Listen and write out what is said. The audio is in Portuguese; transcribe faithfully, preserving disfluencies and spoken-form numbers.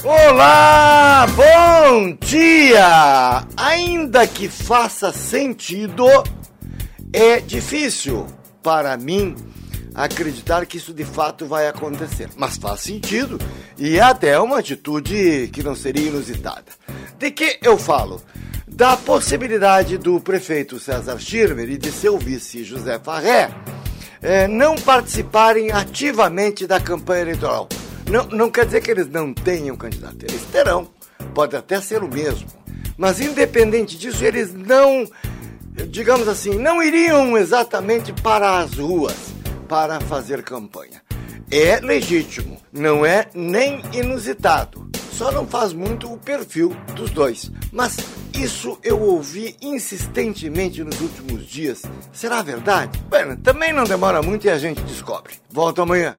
Olá, bom dia! Ainda que faça sentido, é difícil para mim acreditar que isso de fato vai acontecer. Mas faz sentido e é até uma atitude que não seria inusitada. De que eu falo? Da possibilidade do prefeito César Schirmer e de seu vice José Farré é, não participarem ativamente da campanha eleitoral. Não, não quer dizer que eles não tenham candidato, eles terão, pode até ser o mesmo, mas independente disso, eles não, digamos assim, não iriam exatamente para as ruas para fazer campanha. É legítimo, não é nem inusitado, só não faz muito o perfil dos dois, mas isso eu ouvi insistentemente nos últimos dias. Será verdade? Bem, também não demora muito e a gente descobre. Volto amanhã.